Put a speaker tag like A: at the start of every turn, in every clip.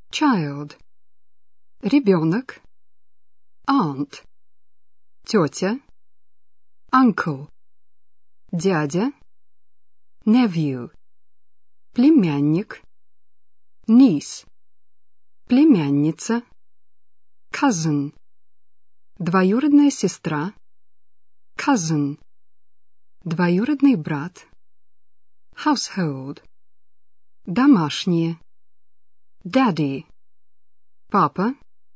A: child, ребенок, aunt, тетя, uncle, дядя, nephew, племянник, niece, племянница, cousin, двоюродная сестра, cousin, двоюродный брат, household, домашние, daddy, папа,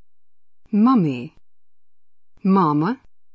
A: mummy, мама,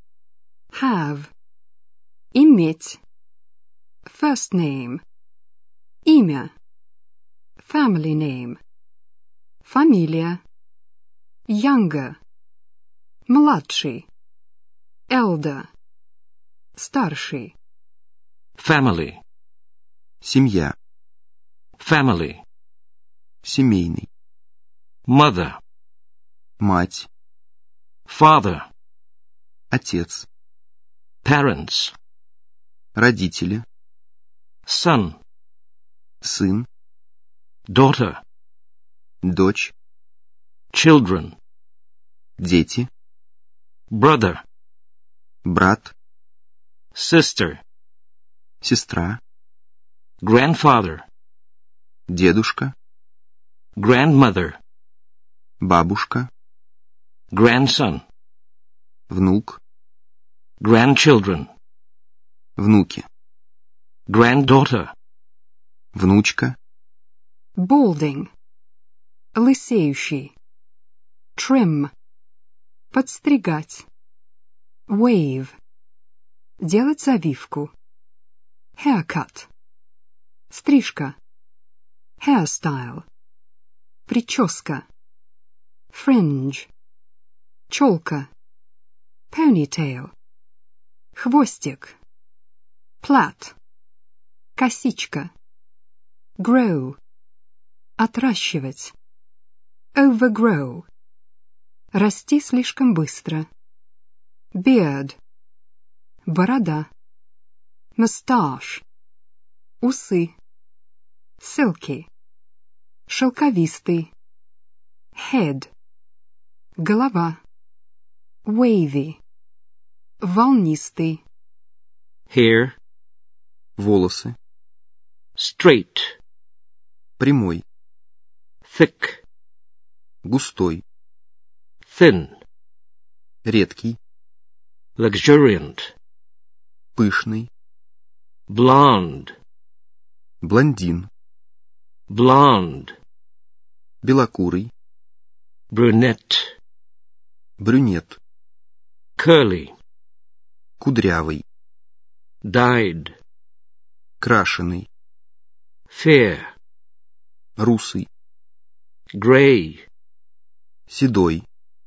A: have, иметь, first name, имя, family name, фамилия, younger, младший, elder, старший.
B: Family.
C: Семья.
B: Family.
C: Семейный.
B: Mother.
C: Мать.
B: Father.
C: Отец.
B: Parents.
C: Родители.
B: Son.
C: Сын.
B: Daughter.
C: Дочь.
B: Children.
C: Дети.
B: Brother.
C: Брат.
B: Sister.
C: Сестра.
B: Grandfather.
C: Дедушка.
B: Grandmother.
C: Бабушка.
B: Grandson.
C: Внук.
B: Grandchildren.
C: Внуки.
B: Granddaughter.
C: Внучка.
A: Balding, лысеющий, trim, подстригать, wave, делать завивку, haircut, стрижка, hairstyle, прическа, fringe, челка, ponytail, хвостик, plait, косичка, grow, отращивать, overgrow, расти слишком быстро, beard, борода, moustache, усы, silky, шелковистый, head, голова, wavy, волнистый,
B: Hair.
C: Волосы.
B: Straight.
C: Прямой.
B: Thick.
C: Густой.
B: Thin.
C: Редкий.
B: Luxuriant.
C: Пышный.
B: Blonde.
C: Блондин.
B: Blonde.
C: Белокурый.
B: Brunette.
C: Брюнет.
B: Curly.
C: Кудрявый.
B: Dyed.
C: Крашеный.
B: Fair.
C: Русый.
B: Gray.
C: Седой.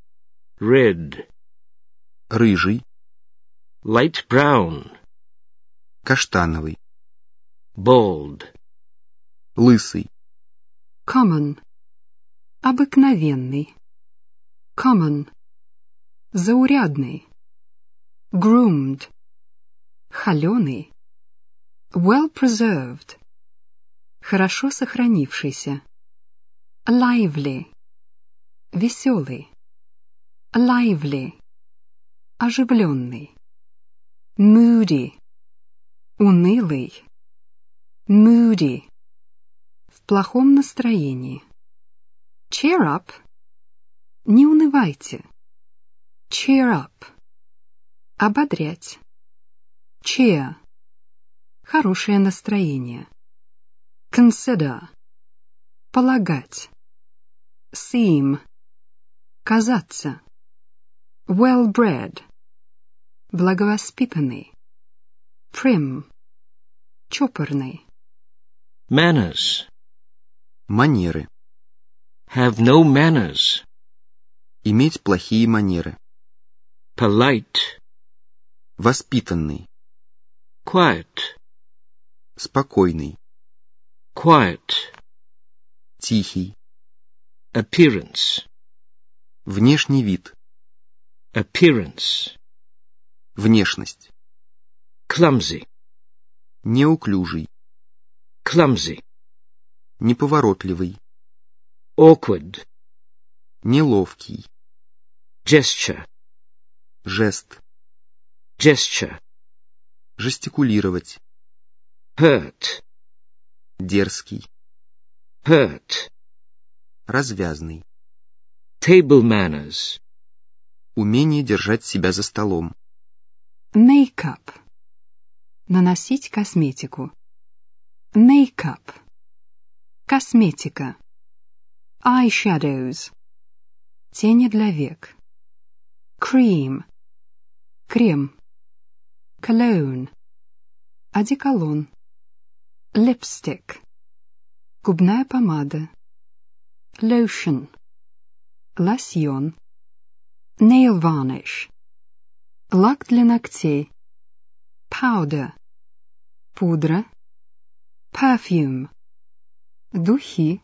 B: Red.
C: Рыжий.
B: Light brown.
C: Каштановый.
B: Bald.
C: Лысый.
A: common, обыкновенный, common, заурядный, groomed, холеный, well preserved, хорошо сохранившийся, lively, веселый, lively, оживленный, moody, унылый, moody, в плохом настроении. Cheer up, не унывайте. Cheer up, ободрять. Cheer, хорошее настроение. Consider, полагать. Seem, казаться. Well-bred, благовоспитанный. Prim, чопорный.
B: Manners.
C: Манеры.
B: Have no manners.
C: Иметь плохие манеры.
B: Polite.
C: Воспитанный.
B: Quiet.
C: Спокойный.
B: Quiet.
C: Тихий.
B: Appearance.
C: Внешний вид.
B: Appearance.
C: Внешность.
B: Clumsy.
C: Неуклюжий.
B: Clumsy.
C: Неповоротливый.
B: Awkward.
C: Неловкий.
B: Gesture.
C: Жест.
B: Gesture.
C: Жестикулировать.
B: Hurt.
C: Дерзкий.
B: Hurt.
C: Развязный.
B: Table manners.
C: Умение держать себя за столом.
A: Makeup. Наносить косметику. Makeup. Косметика. Eyeshadows. Тени для век. Cream. Крем. Cologne. Одеколон. Lipstick. Губная помада. Lotion. Лосьон. Nail varnish. Лак для ногтей. Powder. Пудра. Perfume. Духи.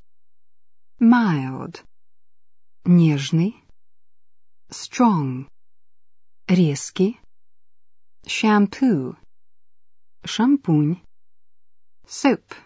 A: Mild. Нежный. Strong. Резкий. Shampoo. Шампунь. Soap.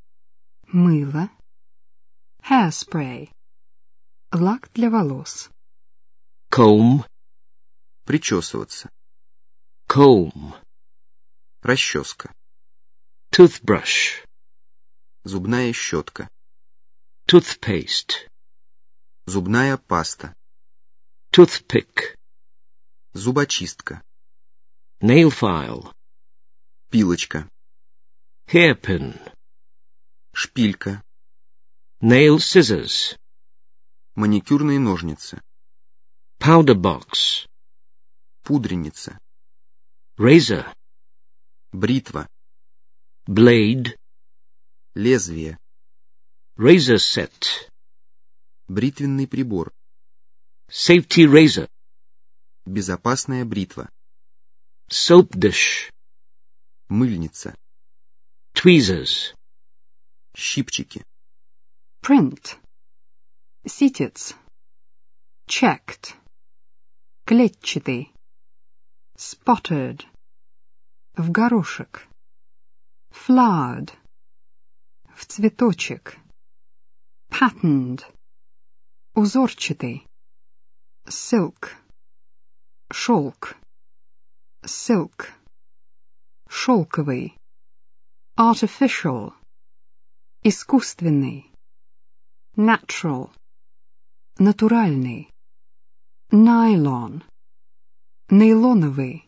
A: Мыло. Hairspray. Лак для волос.
B: Comb.
C: Причесываться.
B: Comb.
C: Расческа.
B: Toothbrush.
C: Зубная щетка.
B: Toothpaste.
C: Зубная паста.
B: Toothpick.
C: Зубочистка.
B: Nail file.
C: Пилочка.
B: Hairpin.
C: Шпилька.
B: Nail scissors.
C: Маникюрные ножницы.
B: Powder box.
C: Пудреница.
B: Razor.
C: Бритва.
B: Blade.
C: Лезвие.
B: Razor set.
C: Бритвенный прибор.
B: Safety razor.
C: Безопасная бритва.
B: Soap dish.
C: Мыльница.
B: Tweezers.
C: Щипчики.
A: Print. Ситец. Checked. Клетчатый. Spotted. В горошек. Flowered. В цветочек. Patterned. Узорчатый. Silk. Шелк. Silk. Шелковый. Artificial. Искусственный. Natural. Натуральный. Nylon. Нейлоновый.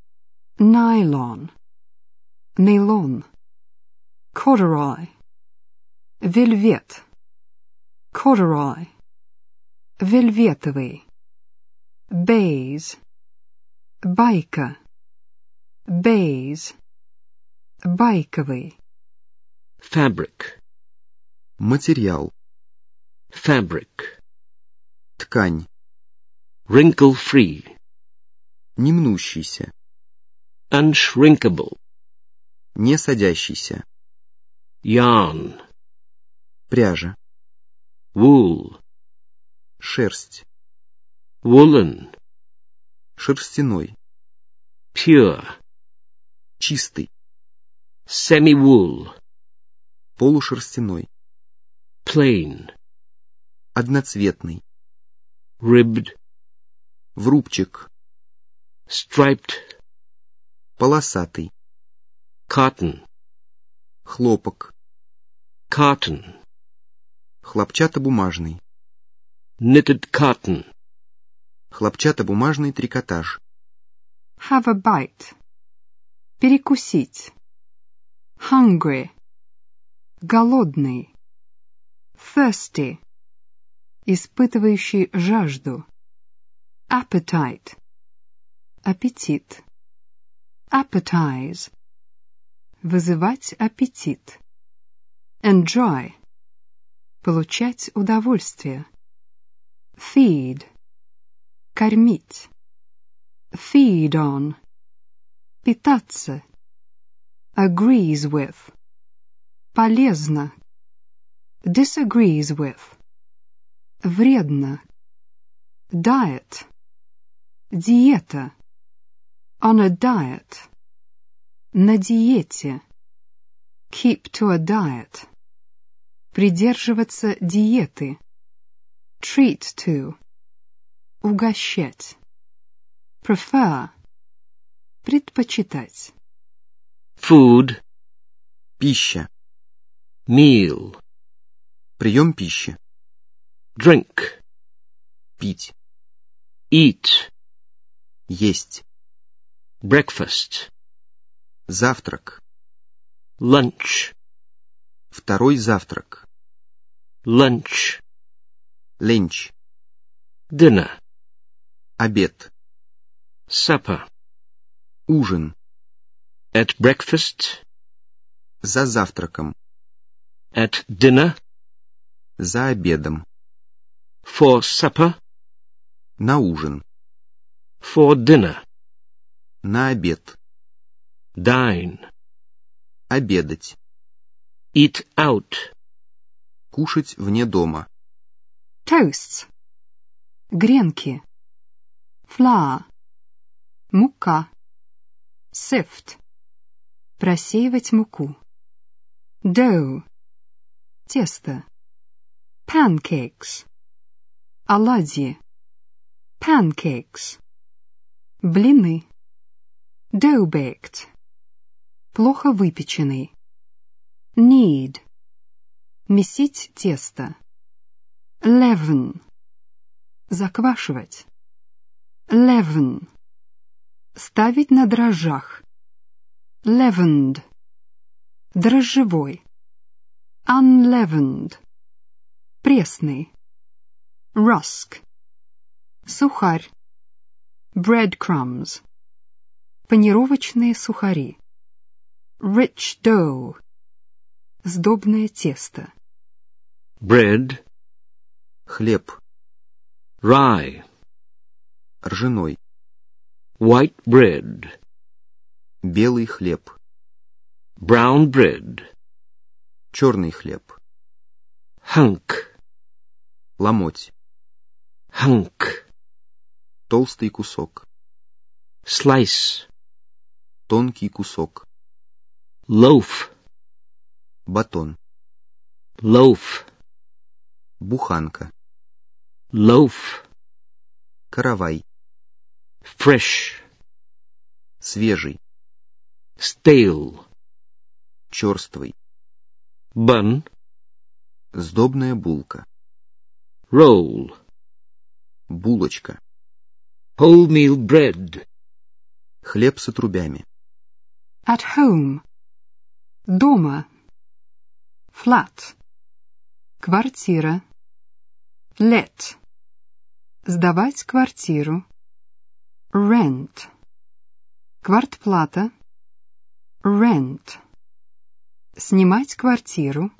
A: Nylon. Нейлон. Corduroy. Вельвет. Corduroy. Вельветовый. Baize. Байка. Baize. Байковый.
B: Fabric.
C: Материал.
B: Fabric.
C: Ткань.
B: Wrinkle-free.
C: Не мнущийся.
B: Unshrinkable.
C: Не садящийся.
B: Yarn.
C: Пряжа.
B: Wool.
C: Шерсть.
B: Woolen.
C: Шерстяной.
B: Pure.
C: Чистый.
B: Semi-wool.
C: Полушерстяной.
B: Plain.
C: Одноцветный.
B: Ribbed.
C: Врубчик.
B: Striped.
C: Полосатый.
B: Cotton.
C: Хлопок.
B: Cotton.
C: Хлопчатобумажный.
B: Knitted cotton.
C: Хлопчатобумажный трикотаж.
A: Have a bite. Перекусить. Hungry. Голодный. Thirsty. Испытывающий жажду. Appetite. Аппетит. Appetize. Вызывать аппетит. Enjoy. Получать удовольствие. Feed. Кормить. Feed on. Питаться. Agrees with. Полезно. Disagrees with. Вредно. Diet. Диета. On a diet. На диете. Keep to a diet. Придерживаться диеты. Treat to. Угощать. Prefer. Предпочитать.
B: Food.
C: Пища.
B: Meal.
C: Прием пищи.
B: Drink.
C: Пить.
B: Eat.
C: Есть.
B: Breakfast.
C: Завтрак.
B: Lunch.
C: Второй завтрак.
B: Lunch.
C: Ленч.
B: Dinner.
C: Обед.
B: Supper.
C: Ужин.
B: At breakfast.
C: За завтраком.
B: At dinner.
C: За обедом.
B: For supper.
C: На ужин.
B: For dinner.
C: На обед.
B: Dine.
C: Обедать.
B: Eat out.
C: Кушать вне дома.
A: Toasts. Гренки. Flour. Мука. Sift. Просеивать муку. Dough. Тесто. Pancakes. Оладьи. Pancakes. Блины. Dough-baked. Плохо выпеченный. Knead. Месить тесто. Leaven. Заквашивать. Leaven. Ставить на дрожжах. Leavened. Дрожжевой. Unleavened. Пресный. Rusk. Сухарь. Breadcrumbs. Панировочные сухари. Rich dough. Сдобное тесто.
B: Bread.
C: Хлеб.
B: Rye.
C: Ржаной.
B: White bread.
C: Белый хлеб.
B: Brown bread.
C: Черный хлеб.
B: Hunk.
C: Ломоть.
B: Hunk.
C: Толстый кусок.
B: Slice.
C: Тонкий кусок.
B: Loaf.
C: Батон.
B: Loaf.
C: Буханка.
B: Loaf.
C: Каравай.
B: Fresh.
C: Свежий.
B: Stale.
C: Черствый.
B: Bun.
C: Сдобная булка.
B: Roll.
C: Булочка.
B: Wholemeal bread.
C: Хлеб с отрубями.
A: At home. Дома. Flat. Квартира. Let. Сдавать квартиру. Rent. Квартплата. Rent. Снимать квартиру.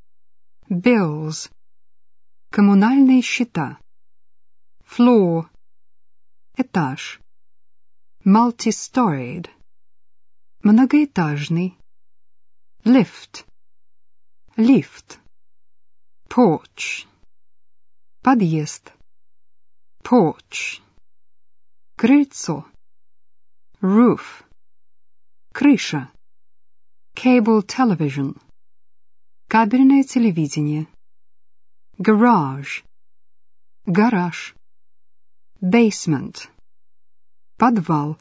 A: Bills. Коммунальные счета. Floor. Этаж. Multi-storied. Многоэтажный. Lift. Лифт. Porch. Подъезд. Porch. Крыльцо. Roof. Крыша. Cable television. Кабельное телевидение. Garage. Гараж. Basement. Подвал.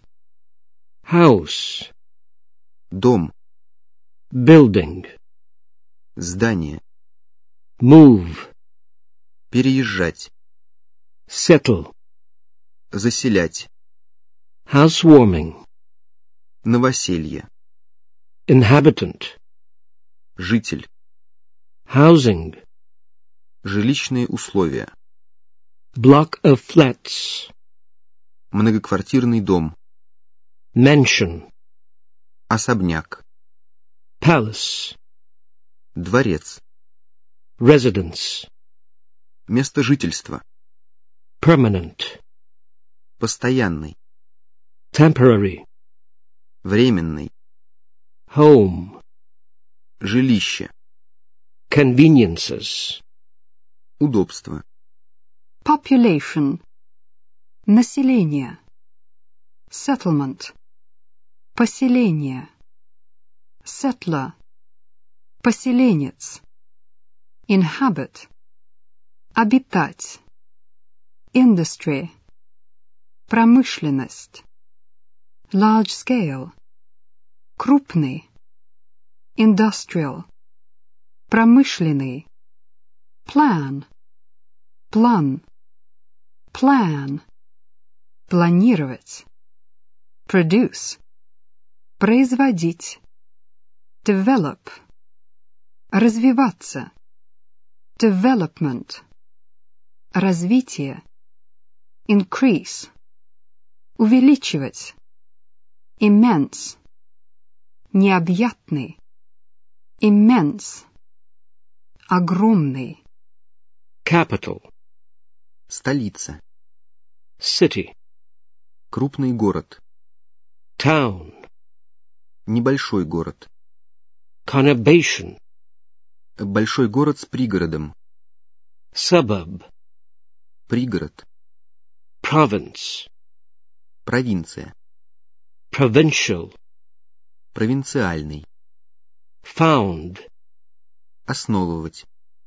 B: House.
C: Дом.
B: Building.
C: Здание.
B: Move.
C: Переезжать.
B: Settle.
C: Заселять.
B: Housewarming.
C: Новоселье.
B: Inhabitant.
C: Житель.
B: Housing.
C: Жилищные условия.
B: Block of flats.
C: Многоквартирный дом.
B: Mansion.
C: Особняк.
B: Palace.
C: Дворец.
B: Residence.
C: Место жительства.
B: Permanent.
C: Постоянный.
B: Temporary.
C: Временный.
B: Home.
C: Жилище.
B: Conveniences.
C: Удобство.
A: Population. Население. Settlement. Поселение. Settler. Поселенец. Inhabit. Обитать. Industry. Промышленность. Large scale. Крупный. Industrial. Промышленный. Plan. План. Plan. Планировать. Produce. Производить. Develop. Развиваться. Development. Развитие. Increase. Увеличивать. Immense. Необъятный. Immense. Огромный.
B: Capital.
C: Столица.
B: City.
C: Крупный город.
B: Town.
C: Небольшой город.
B: Conurbation.
C: Большой город с пригородом.
B: Suburb.
C: Пригород.
B: Province.
C: Провинция.
B: Provincial.
C: Провинциальный.
B: Found.
C: Основывать.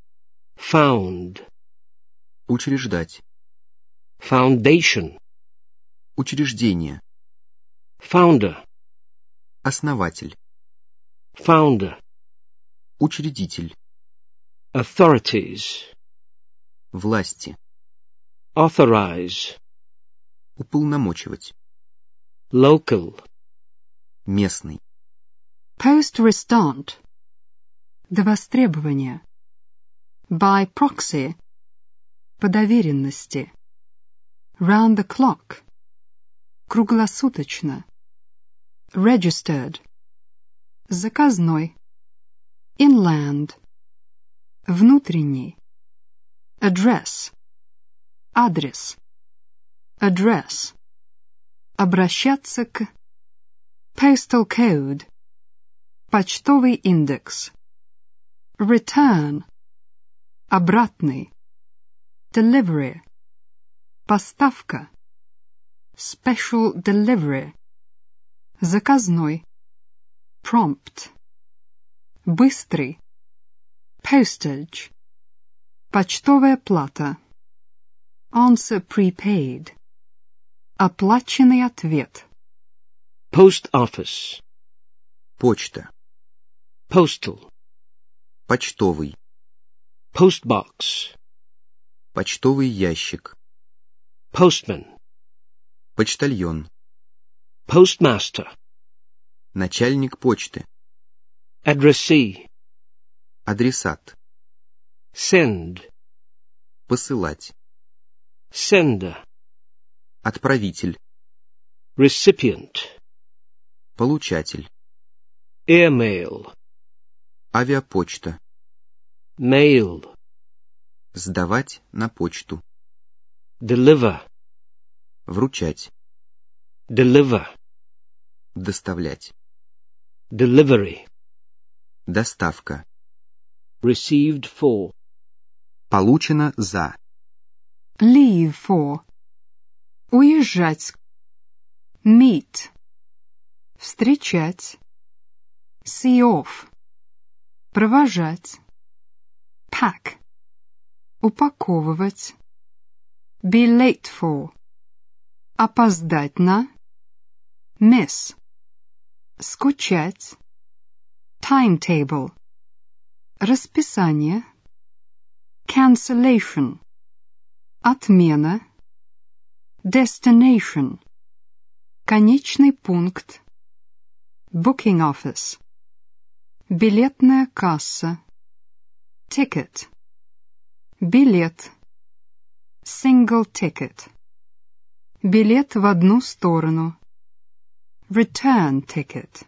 B: Found.
C: Учреждать.
B: Foundation.
C: Учреждение.
B: Founder.
C: Основатель.
B: Founder.
C: Учредитель.
B: Authorities.
C: Власти.
B: Authorize.
C: Уполномочивать.
B: Local.
C: Местный.
A: Post restant. До востребования. By proxy. По доверенности. Round the clock. Круглосуточно. Registered. Заказной. Inland. Внутренний. Address. Адрес. Address. Обращаться к. Postal code. Почтовый индекс. Return. Обратный. Delivery. Поставка. Special delivery. Заказной. Prompt. Быстрый. Postage. Почтовая плата. Answer prepaid. Оплаченный ответ.
B: Post office.
C: Почта.
B: Postal.
C: Почтовый.
B: Postbox.
C: Почтовый ящик.
B: Postman.
C: Почтальон.
B: Postmaster.
C: Начальник почты.
B: Addressee.
C: Адресат.
B: Send.
C: Посылать.
B: Sender.
C: Отправитель.
B: Recipient.
C: Получатель.
B: Airmail.
C: Авиапочта.
B: Mail.
C: Сдавать на почту.
B: Deliver.
C: Вручать.
B: Deliver.
C: Доставлять.
B: Delivery.
C: Доставка.
B: Received for.
C: Получено за.
A: Leave for. Уезжать. Meet. Встречать. See off. Провожать. Pack. Упаковывать. Be late for. Опоздать на. Miss. Скучать. Timetable. Расписание. Cancellation. Отмена. Destination. Конечный пункт. Booking office. Билетная касса. Ticket. Билет. Single ticket. Билет в одну сторону. Return ticket.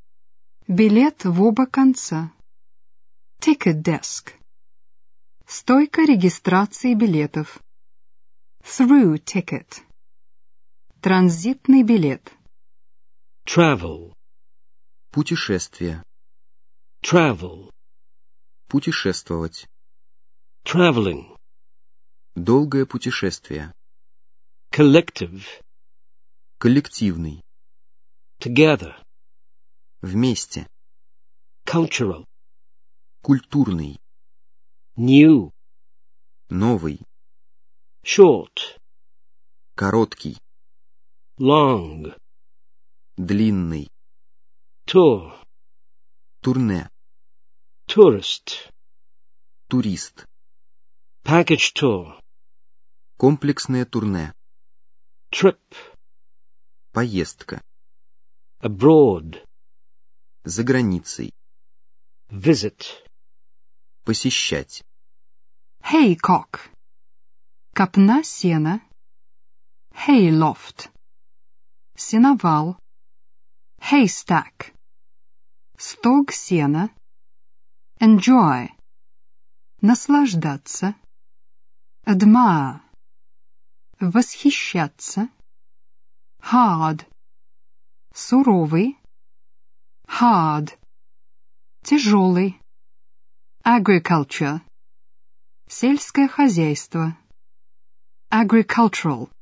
A: Билет в оба конца. Ticket desk. Стойка регистрации билетов. Through ticket. Транзитный билет.
B: Travel.
C: Путешествие.
B: Travel.
C: Путешествовать.
B: Traveling.
C: Долгое путешествие.
B: Collective.
C: Коллективный.
B: Together.
C: Вместе.
B: Cultural.
C: Культурный.
B: New.
C: Новый.
B: Short.
C: Короткий.
B: long,
C: длинный,
B: tour,
C: турне,
B: tourist,
C: турист,
B: package tour,
C: комплексное турне,
B: trip,
C: поездка,
B: abroad,
C: за границей,
B: visit,
C: посещать,
A: Haycock. Копна сена. Hayloft. Сеновал. Haystack. Стог сена. Enjoy. Наслаждаться. Admire. Восхищаться. Hard. Суровый. Hard. Тяжелый. Agriculture. Сельское хозяйство. Agricultural.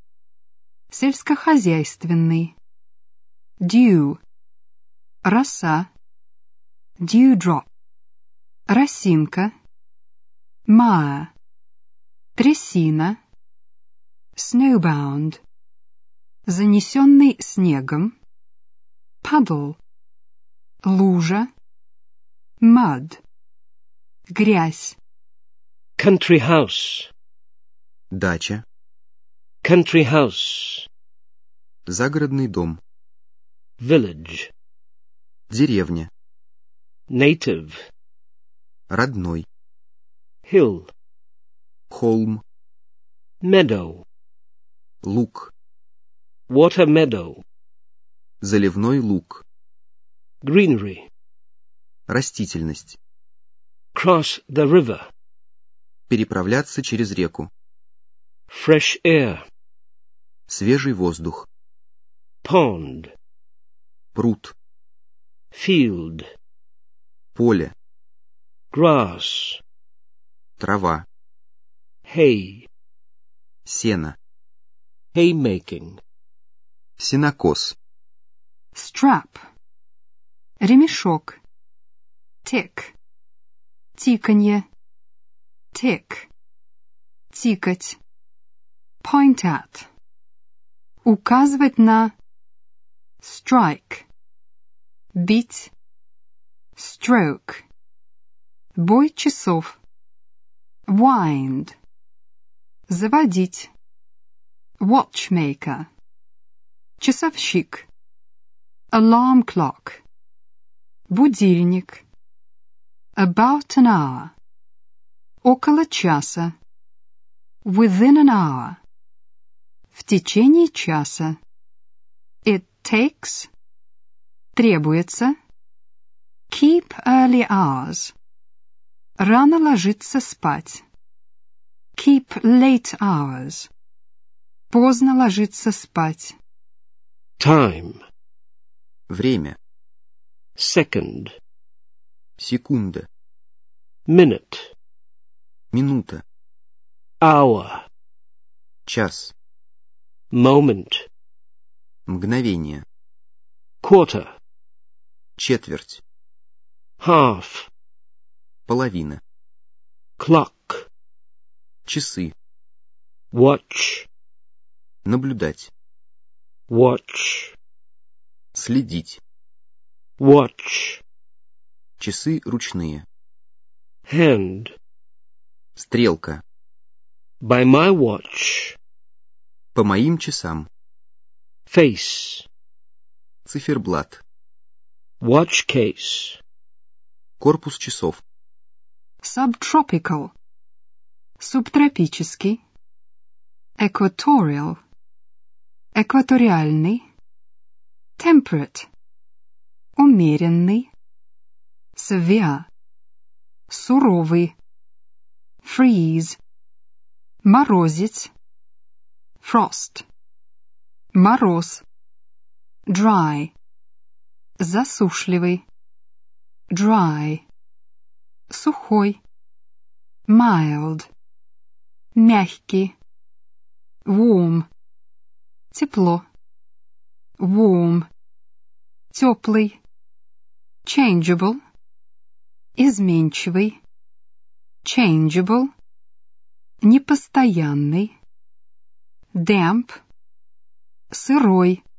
A: Сельскохозяйственный. Dew. Роса. Dewdrop. Росинка. Mire. Трясина. Snowbound. Занесенный снегом. Puddle. Лужа. Mud. Грязь.
B: country house,
C: дача,
B: country house,
C: загородный дом,
B: village,
C: деревня,
B: native,
C: родной,
B: hill,
C: холм,
B: meadow,
C: луг,
B: water meadow,
C: заливной луг,
B: greenery,
C: растительность,
B: cross the river,
C: переправляться через реку,
B: fresh air,
C: свежий воздух,
B: pond,
C: пруд,
B: field,
C: поле,
B: grass,
C: трава,
B: hay,
C: сено,
B: haymaking,
C: сенокос,
A: Strap. Ремешок. Tick. Тиканье. Tick. Тикать. Point at. Указывать на. Strike. Бить. Stroke. Бой часов. Wind. Заводить. Watchmaker. Часовщик. Alarm clock. Будильник. About an hour. Около часа. Within an hour. В течение часа. It takes. Требуется. Keep early hours. Рано ложиться спать. Keep late hours. Поздно ложиться спать.
B: time,
C: время,
B: second,
C: секунда,
B: minute,
C: минута,
B: hour,
C: час,
B: moment,
C: мгновение,
B: quarter,
C: четверть,
B: half,
C: половина,
B: clock,
C: часы,
B: watch,
C: наблюдать,
B: watch,
C: следить,
B: watch,
C: часы ручные,
B: hand,
C: стрелка,
B: by my watch,
C: по моим часам,
B: face,
C: циферблат,
B: watch case,
C: корпус часов,
A: Subtropical. Субтропический. Equatorial. Экваториальный. Temperate. Умеренный. Severe. Суровый. Freeze. Морозить. Frost. Мороз. Dry. Засушливый. Dry. Сухой. Mild. Мягкий. Warm. Тепло. Warm. Теплый. Changeable. Изменчивый. Changeable. Непостоянный. Damp. Сырой.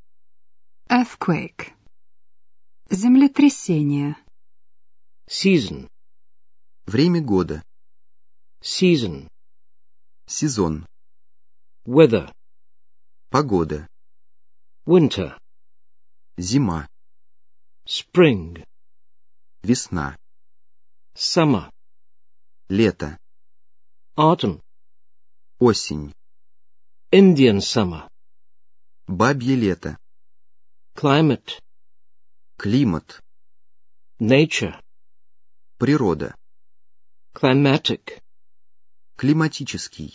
A: Earthquake. Землетрясение.
B: Season.
C: Время года.
B: Season.
C: Сезон.
B: Weather.
C: Погода.
B: Winter.
C: Зима.
B: Spring.
C: Весна.
B: Summer.
C: Лето.
B: Autumn.
C: Осень.
B: Indian summer.
C: Бабье лето.
B: Climate.
C: Климат.
B: Nature.
C: Природа.
B: Climatic.
C: Климатический.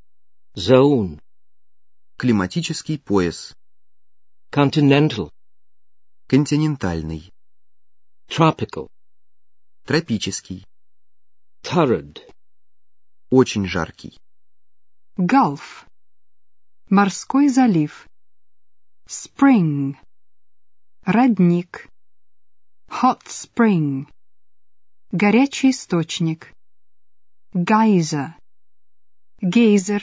B: Zone.
C: Климатический пояс.
B: Continental.
C: Континентальный.
B: Tropical.
C: Тропический.
B: Torrid.
C: Очень жаркий.
A: Gulf. Морской залив. Spring. Родник. Hot spring. Горячий источник. Geyser. Гейзер.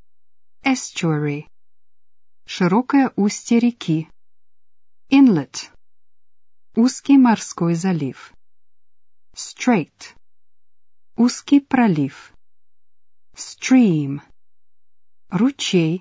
A: Estuary. Широкое устье реки. Inlet. Узкий морской залив. Strait. Узкий пролив. Stream. Ручей.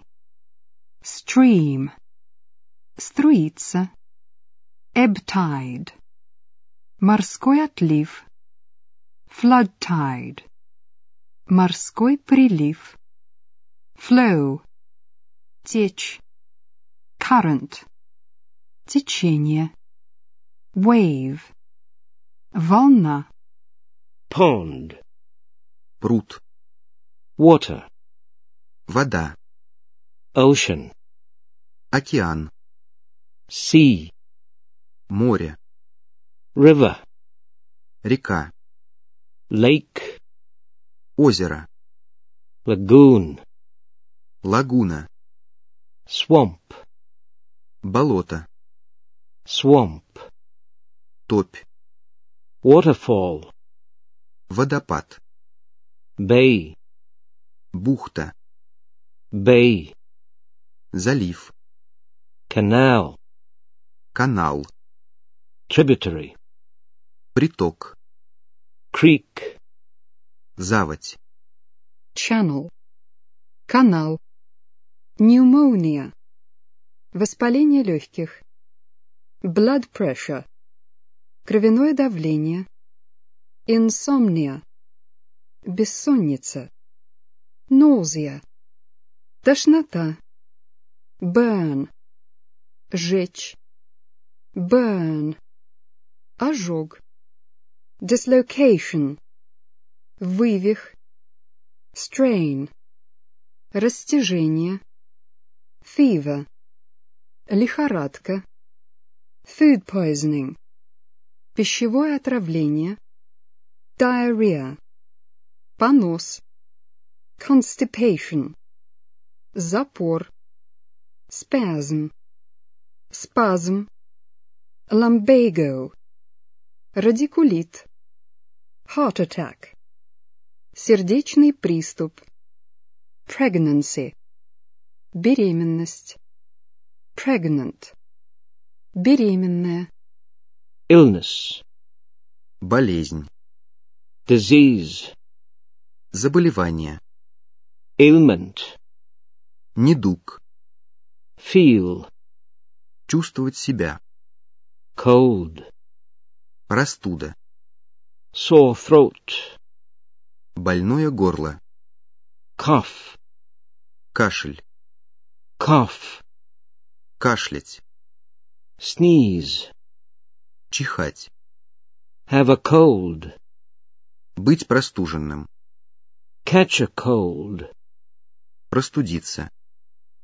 A: Stream. Струится. Ebb tide. Морской отлив. Flood tide. Морской прилив. Flow. Течь. Current. Течение. Wave. Волна.
B: Pond.
C: Пруд.
B: Water.
C: Вода.
B: Ocean.
C: Океан.
B: Sea.
C: Море.
B: River.
C: Река.
B: Lake.
C: Озеро.
B: Lagoon.
C: Лагуна.
B: Swamp.
C: Болото.
B: Swamp.
C: Топь.
B: Waterfall.
C: Водопад.
B: Bay.
C: Бухта.
B: Bay.
C: Залив.
B: Canal.
C: Канал.
B: Tributary.
C: Приток.
B: Creek.
C: Заводь.
A: Channel. Канал. Pneumonia. Воспаление легких. Blood pressure. Кровяное давление. Insomnia. Бессонница. Nausea. Тошнота. Burn. Жечь. Burn. Ожог. Dislocation. Вывих. Strain. Растяжение. Fever. Лихорадка. Food poisoning. Пищевое отравление. Diarrhea. Понос. Constipation. Запор. Spasm. Spasm. Lumbago. Радикулит. Heart attack. Сердечный приступ. Pregnancy. Беременность. Pregnant. Беременная.
B: Illness.
C: Болезнь.
B: Disease.
C: Заболевание.
B: Ailment.
C: Недуг.
B: Feel.
C: Чувствовать себя.
B: Cold.
C: Простуда.
B: Sore throat.
C: Больное горло.
B: Cough.
C: Кашель.
B: Cough.
C: Кашлять.
B: Sneeze.
C: Чихать.
B: Have a cold.
C: Быть простуженным.
B: Catch a cold.
C: Простудиться.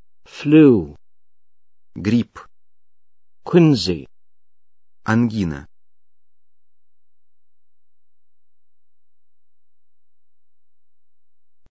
B: Flu.
C: Грипп.
B: Quinsy.
C: Ангина.